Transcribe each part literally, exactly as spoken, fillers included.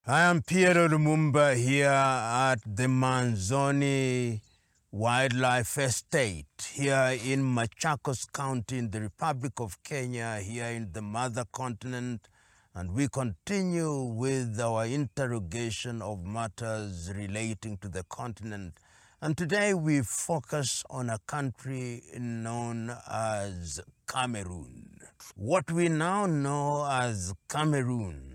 I am Piero Lumumba here at the Manzoni Wildlife Estate here in Machakos County in the Republic of Kenya, here in the mother continent, and we continue with our interrogation of matters relating to the continent. And today we focus on a country known as Cameroon. What we now know as Cameroon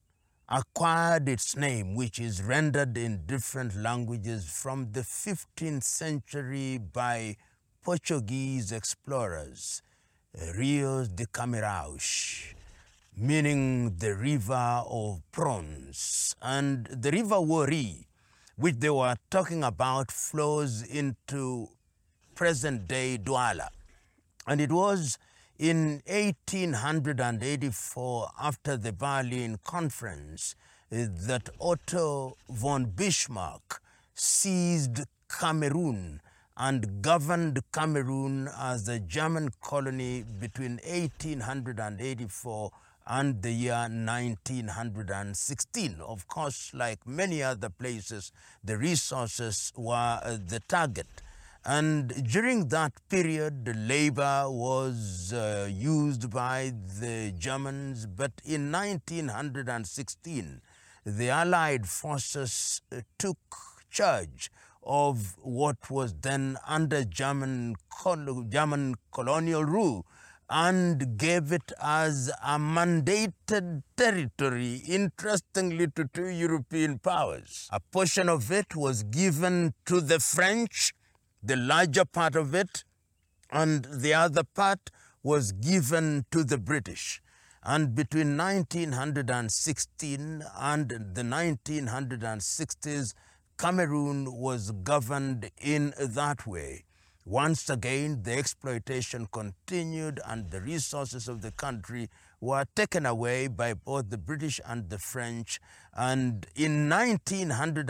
acquired its name, which is rendered in different languages, from the fifteenth century by Portuguese explorers, Rios de Camaraús, meaning the river of prawns. And the river Wari, which they were talking about, flows into present-day Douala. And it was in eighteen eighty-four, after the Berlin Conference, that Otto von Bismarck seized Cameroon and governed Cameroon as a German colony between eighteen eighty-four and the year nineteen sixteen. Of course, like many other places, the resources were the target. And during that period, the labor was uh, used by the Germans, but in nineteen sixteen, the Allied forces uh, took charge of what was then under German, col German colonial rule and gave it as a mandated territory, interestingly, to two European powers. A portion of it was given to the French, the larger part of it, and the other part was given to the British. And between nineteen sixteen and the nineteen sixties, Cameroon was governed in that way. Once again, the exploitation continued and the resources of the country were taken away by both the British and the French. And in nineteen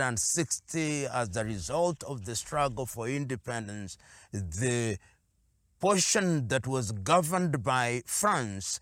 sixty, as a result of the struggle for independence, the portion that was governed by France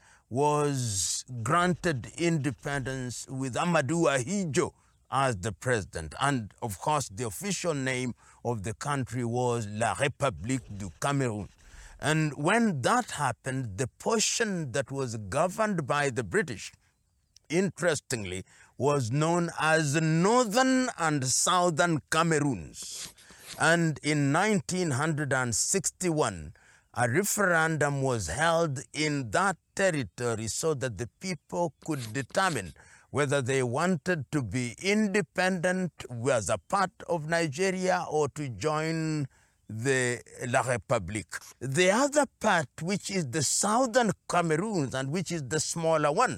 was granted independence with Amadou Ahidjo as the president. And of course, the official name of the country was La République du Cameroun. And when that happened, the portion that was governed by the British, interestingly, was known as Northern and Southern Cameroons. And in nineteen sixty-one, a referendum was held in that territory so that the people could determine whether they wanted to be independent as a part of Nigeria or to join the La République. The other part, which is the southern Cameroon, and which is the smaller one,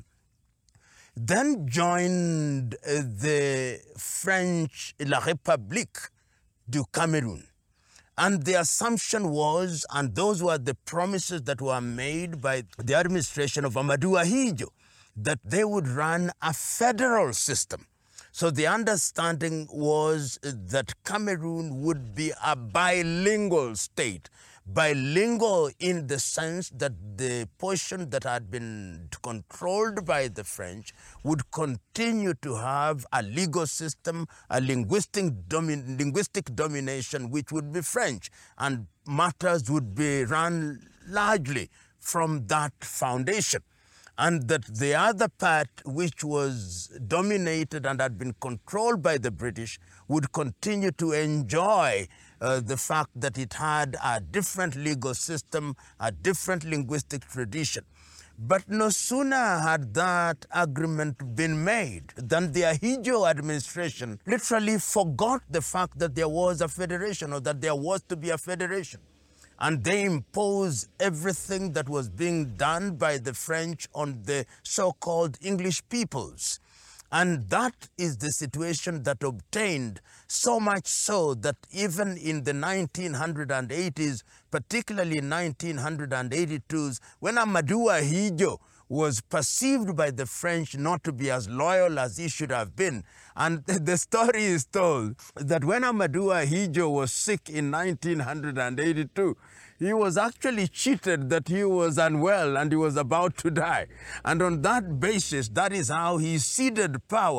then joined the French La République du Cameroun. And the assumption was, and those were the promises that were made by the administration of Amadou Ahidjo, that they would run a federal system. So the understanding was that Cameroon would be a bilingual state. Bilingual in the sense that the portion that had been controlled by the French would continue to have a legal system, a linguistic, domi linguistic domination, which would be French, and matters would be run largely from that foundation. And that the other part, which was dominated and had been controlled by the British, would continue to enjoy uh, the fact that it had a different legal system, a different linguistic tradition. But no sooner had that agreement been made than the Ahidjo administration literally forgot the fact that there was a federation, or that there was to be a federation. And they imposed everything that was being done by the French on the so-called English peoples. And that is the situation that obtained, so much so that even in the nineteen eighties, particularly nineteen eighty-twos, when Amadou Ahidjo was perceived by the French not to be as loyal as he should have been. And the story is told that when Amadou Ahidjo was sick in nineteen eighty-two, he was actually cheated that he was unwell and he was about to die. And on that basis, that is how he ceded power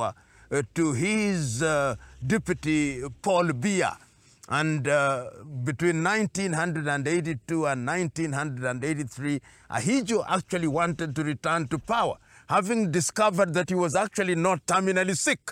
uh, to his uh, deputy, Paul Biya. And uh, between nineteen eighty-two and nineteen eighty-three, Ahidjo actually wanted to return to power, having discovered that he was actually not terminally sick.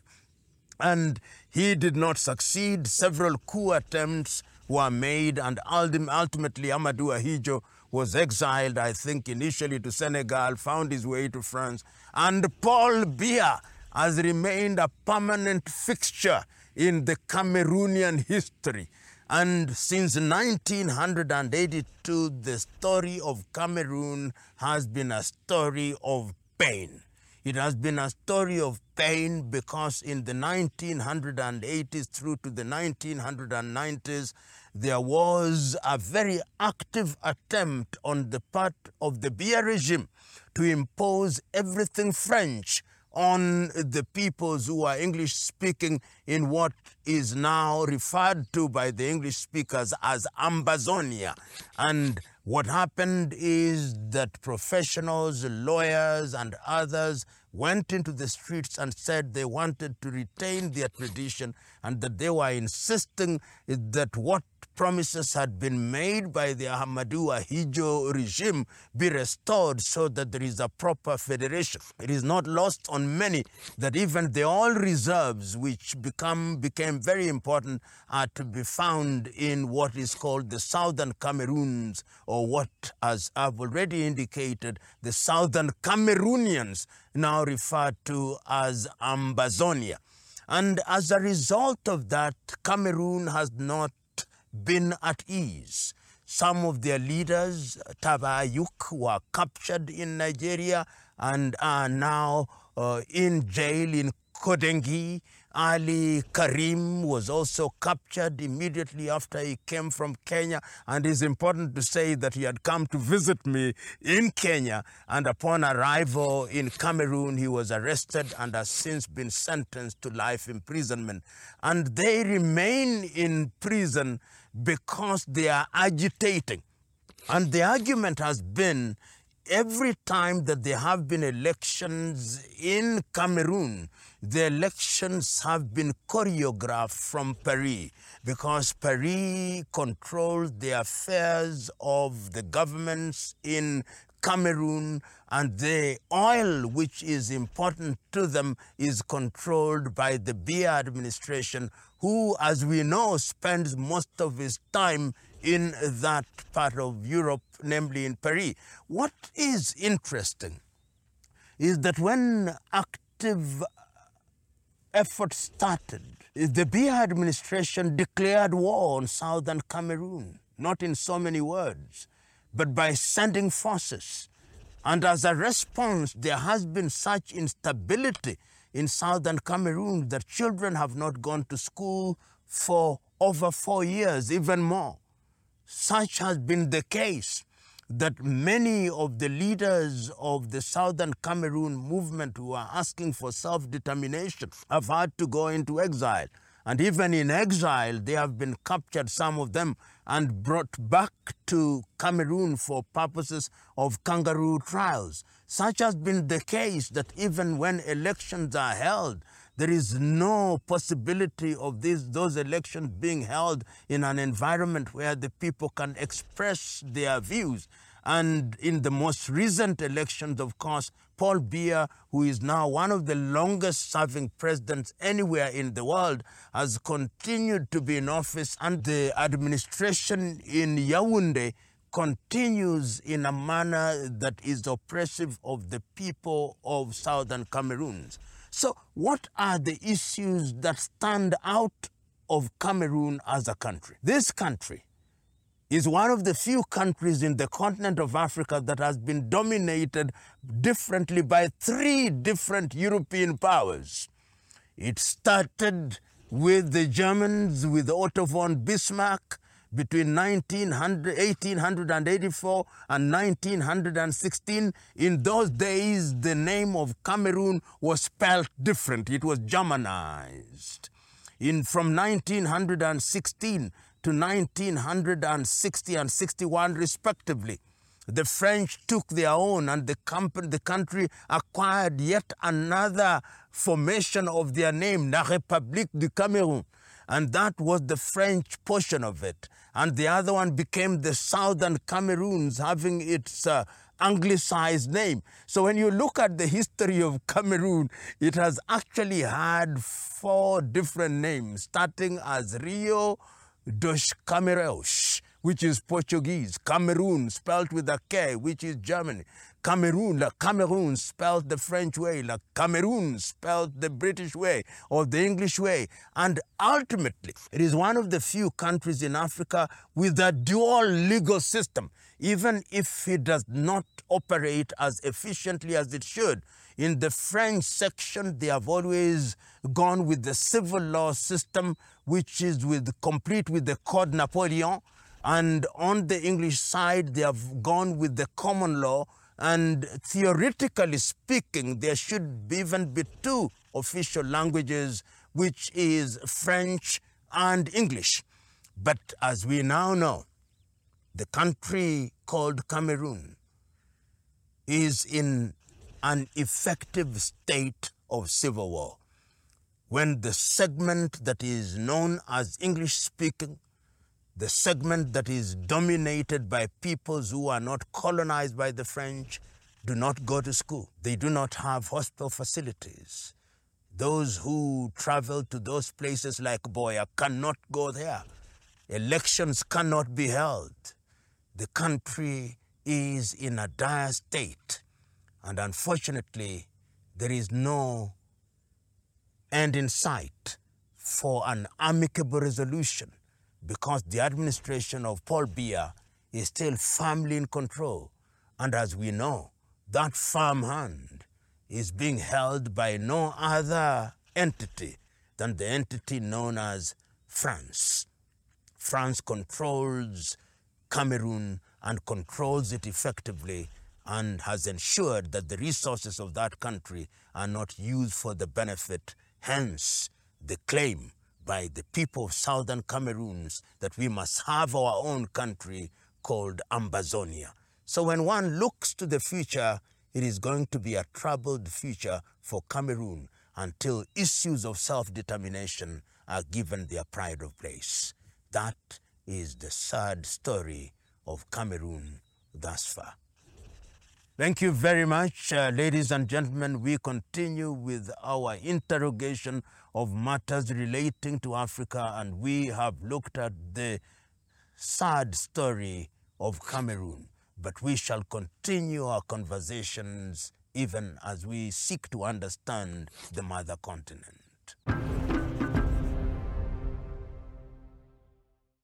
And he did not succeed. Several coup attempts were made, and ultimately Amadou Ahidjo was exiled, I think, initially to Senegal, found his way to France. And Paul Biya has remained a permanent fixture in the Cameroonian history. And since nineteen eighty-two, the story of Cameroon has been a story of pain. It has been a story of pain because in the nineteen eighties through to the nineteen nineties, there was a very active attempt on the part of the Biya regime to impose everything French on the peoples who are English-speaking in what is now referred to by the English speakers as Ambazonia. And what happened is that professionals, lawyers, and others went into the streets and said they wanted to retain their tradition and that they were insisting that what promises had been made by the Amadou Ahidjo regime be restored so that there is a proper federation. It is not lost on many that even the oil reserves, which become, became very important, are to be found in what is called the Southern Cameroons, or what, as I've already indicated, the Southern Cameroonians now referred to as Ambazonia. And as a result of that, Cameroon has not been at ease. Some of their leaders, Taba Ayuk, were captured in Nigeria and are now uh, in jail in Kodengi. Ali Karim was also captured immediately after he came from Kenya, and it's important to say that he had come to visit me in Kenya, and upon arrival in Cameroon he was arrested and has since been sentenced to life imprisonment. And they remain in prison because they are agitating. And the argument has been, every time that there have been elections in Cameroon, the elections have been choreographed from Paris, because Paris controls the affairs of the governments in Cameroon, and the oil which is important to them is controlled by the Biya administration, who, as we know, spends most of his time in that part of Europe, namely in Paris. What is interesting is that when active effort started, the Biya administration declared war on southern Cameroon, not in so many words, but by sending forces. And as a response, there has been such instability in southern Cameroon that children have not gone to school for over four years, even more. Such has been the case that many of the leaders of the Southern Cameroon movement who are asking for self-determination have had to go into exile. And even in exile, they have been captured, some of them, and brought back to Cameroon for purposes of kangaroo trials. Such has been the case that even when elections are held, there is no possibility of these, those elections being held in an environment where the people can express their views. And in the most recent elections, of course, Paul Biya, who is now one of the longest-serving presidents anywhere in the world, has continued to be in office, and the administration in Yaoundé continues in a manner that is oppressive of the people of southern Cameroon. So what are the issues that stand out of Cameroon as a country? This country is one of the few countries in the continent of Africa that has been dominated differently by three different European powers. It started with the Germans, with Otto von Bismarck, between eighteen eighty-four and nineteen sixteen. In those days, the name of Cameroon was spelled different. It was Germanized. In, from nineteen sixteen to nineteen sixty and sixty-one, respectively, the French took their own, and the, company, the country acquired yet another formation of their name, La République du Cameroun. And that was the French portion of it. And the other one became the Southern Cameroons, having its uh, anglicized name. So when you look at the history of Cameroon, it has actually had four different names, starting as Rio dos Cameroons, which is Portuguese, Cameroon, spelled with a K, which is Germany, Cameroon, La Cameroon, spelled the French way, La Cameroon, spelled the British way or the English way. And ultimately, it is one of the few countries in Africa with a dual legal system, even if it does not operate as efficiently as it should. In the French section, they have always gone with the civil law system, which is with complete with the Code Napoleon. And on the English side, they have gone with the common law. And theoretically speaking, there should even be two official languages, which is French and English. But as we now know, the country called Cameroon is in an effective state of civil war. When the segment that is known as English-speaking, the segment that is dominated by peoples who are not colonized by the French, do not go to school. They do not have hospital facilities. Those who travel to those places like Buea cannot go there. Elections cannot be held. The country is in a dire state. And unfortunately, there is no end in sight for an amicable resolution, because the administration of Paul Biya is still firmly in control. And as we know, that firm hand is being held by no other entity than the entity known as France. France controls Cameroon and controls it effectively, and has ensured that the resources of that country are not used for the benefit. Hence, the claim by the people of Southern Cameroons that we must have our own country called Ambazonia. So when one looks to the future, it is going to be a troubled future for Cameroon until issues of self-determination are given their pride of place. That is the sad story of Cameroon thus far. Thank you very much, uh, ladies and gentlemen. We continue with our interrogation of matters relating to Africa, and we have looked at the sad story of Cameroon. But we shall continue our conversations even as we seek to understand the mother continent.